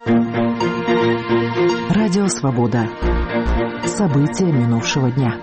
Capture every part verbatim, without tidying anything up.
Радио «Свобода». События минувшего дня.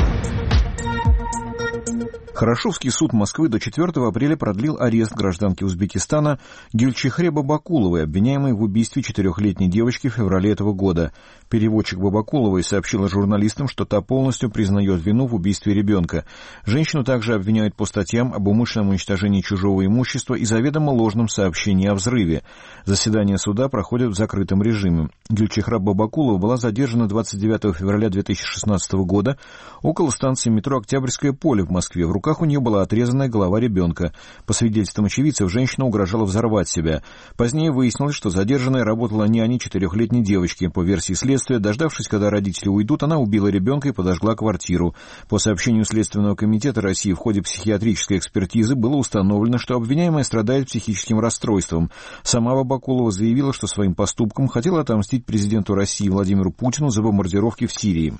Хорошевский суд Москвы до четвёртого апреля продлил арест гражданки Узбекистана Гюльчихре Бабакуловой, обвиняемой в убийстве четырехлетней девочки в феврале этого года. Переводчик Бабакуловой сообщила журналистам, что та полностью признает вину в убийстве ребенка. Женщину также обвиняют по статьям об умышленном уничтожении чужого имущества и заведомо ложном сообщении о взрыве. Заседание суда проходит в закрытом режиме. Гюльчихра Бабакулова была задержана двадцать девятого февраля две тысячи шестнадцатого года около станции метро «Октябрьское поле» в Москве. В руках у нее была отрезанная голова ребенка. По свидетельствам очевидцев, женщина угрожала взорвать себя. Позднее выяснилось, что задержанная работала няней четырехлетней девочки. По версии следствия, дождавшись, когда родители уйдут, она убила ребенка и подожгла квартиру. По сообщению Следственного комитета России, в ходе психиатрической экспертизы было установлено, что обвиняемая страдает психическим расстройством. Сама Бабакулова заявила, что своим поступком хотела отомстить президенту России Владимиру Путину за бомбардировки в Сирии.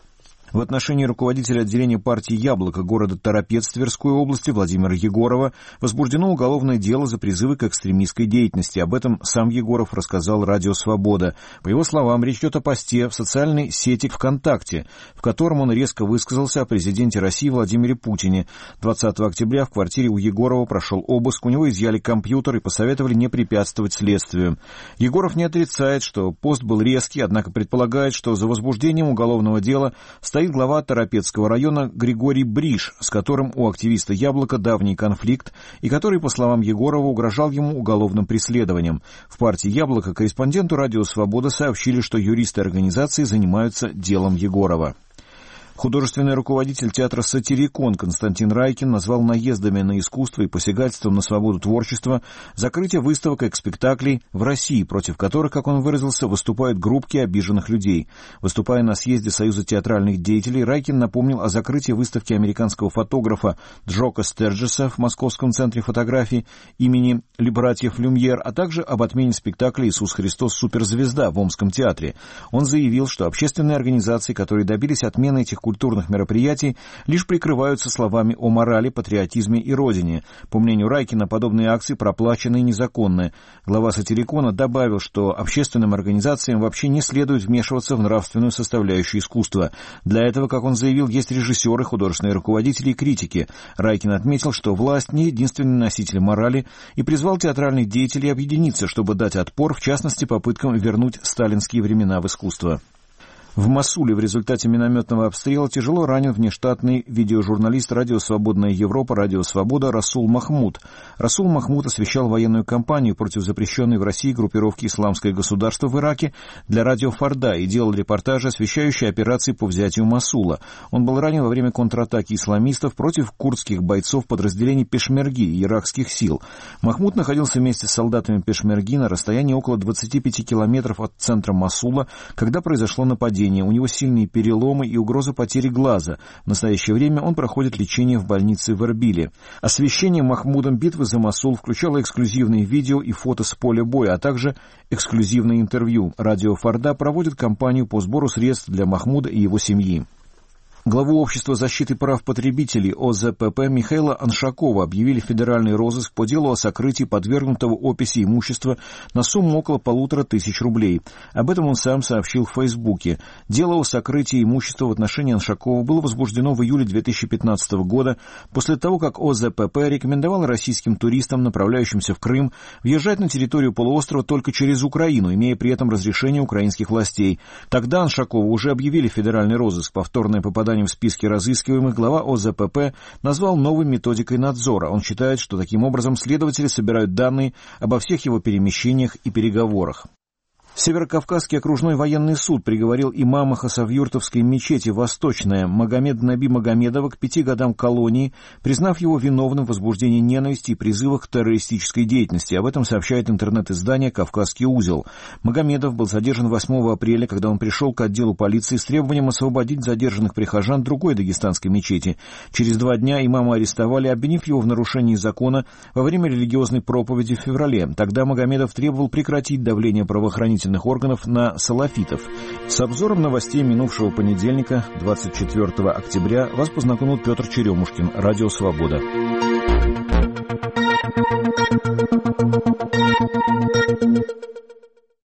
В отношении руководителя отделения партии «Яблоко» города Торопец Тверской области Владимира Егорова возбуждено уголовное дело за призывы к экстремистской деятельности. Об этом сам Егоров рассказал Радио «Свобода». По его словам, речь идет о посте в социальной сети ВКонтакте, в котором он резко высказался о президенте России Владимире Путине. двадцатого октября в квартире у Егорова прошел обыск, у него изъяли компьютер и посоветовали не препятствовать следствию. Егоров не отрицает, что пост был резкий, однако предполагает, что за возбуждением уголовного дела стоит глава Торопецкого района Григорий Бриш, с которым у активиста «Яблоко» давний конфликт, и который, по словам Егорова, угрожал ему уголовным преследованием. В партии «Яблоко» корреспонденту «Радио Свобода» сообщили, что юристы организации занимаются делом Егорова. Художественный руководитель театра «Сатирикон» Константин Райкин назвал наездами на искусство и посягательством на свободу творчества закрытие выставок и спектаклей в России, против которых, как он выразился, выступают группки обиженных людей. Выступая на съезде Союза театральных деятелей, Райкин напомнил о закрытии выставки американского фотографа Джока Стерджеса в Московском центре фотографии имени братьев Люмьер, а также об отмене спектакля «Иисус Христос. Суперзвезда» в Омском театре. Он заявил, что общественные организации, которые добились отмены этих культурных мероприятий, лишь прикрываются словами о морали, патриотизме и родине. По мнению Райкина, подобные акции проплачены и незаконны. Глава Сатирикона добавил, что общественным организациям вообще не следует вмешиваться в нравственную составляющую искусства. Для этого, как он заявил, есть режиссеры, художественные руководители и критики. Райкин отметил, что власть не единственный носитель морали, и призвал театральных деятелей объединиться, чтобы дать отпор, в частности, попыткам вернуть сталинские времена в искусство. В Мосуле в результате минометного обстрела тяжело ранен внештатный видеожурналист «Радио Свободная Европа», «Радио Свобода» Расул Махмуд. Расул Махмуд освещал военную кампанию против запрещенной в России группировки «Исламское государство» в Ираке для радио «Фарда» и делал репортажи, освещающие операции по взятию Мосула. Он был ранен во время контратаки исламистов против курдских бойцов подразделений Пешмерги и иракских сил. Махмуд находился вместе с солдатами Пешмерги на расстоянии около двадцати пяти километров от центра Мосула, когда произошло нападение. У него сильные переломы и угроза потери глаза. В настоящее время он проходит лечение в больнице в Эрбиле. Освещение Махмудом битвы за Мосул включало эксклюзивные видео и фото с поля боя, а также эксклюзивные интервью. Радио «Фарда» проводит кампанию по сбору средств для Махмуда и его семьи. Главу Общества защиты прав потребителей О З П П Михаила Аншакова объявили в федеральный розыск по делу о сокрытии подвергнутого описи имущества на сумму около полутора тысяч рублей. Об этом он сам сообщил в Фейсбуке. Дело о сокрытии имущества в отношении Аншакова было возбуждено в июле две тысячи пятнадцатого года после того, как О З П П рекомендовал российским туристам, направляющимся в Крым, въезжать на территорию полуострова только через Украину, имея при этом разрешение украинских властей. Тогда Аншакова уже объявили в федеральный розыск. Повторное попадание в списке разыскиваемых глава О З П П назвал новой методикой надзора. Он считает, что таким образом следователи собирают данные обо всех его перемещениях и переговорах. Северокавказский окружной военный суд приговорил имама Хасавюртовской мечети «Восточная» Магомеда Наби Магомедова к пяти годам колонии, признав его виновным в возбуждении ненависти и призывах к террористической деятельности. Об этом сообщает интернет-издание «Кавказский узел». Магомедов был задержан восьмого апреля, когда он пришел к отделу полиции с требованием освободить задержанных прихожан другой дагестанской мечети. Через два дня имама арестовали, обвинив его в нарушении закона во время религиозной проповеди в феврале. Тогда Магомедов требовал прекратить давление правоохранительных органов на салафитов. С обзором новостей минувшего понедельника, двадцать четвёртого октября, вас познакомил Петр Черемушкин, Радио Свобода.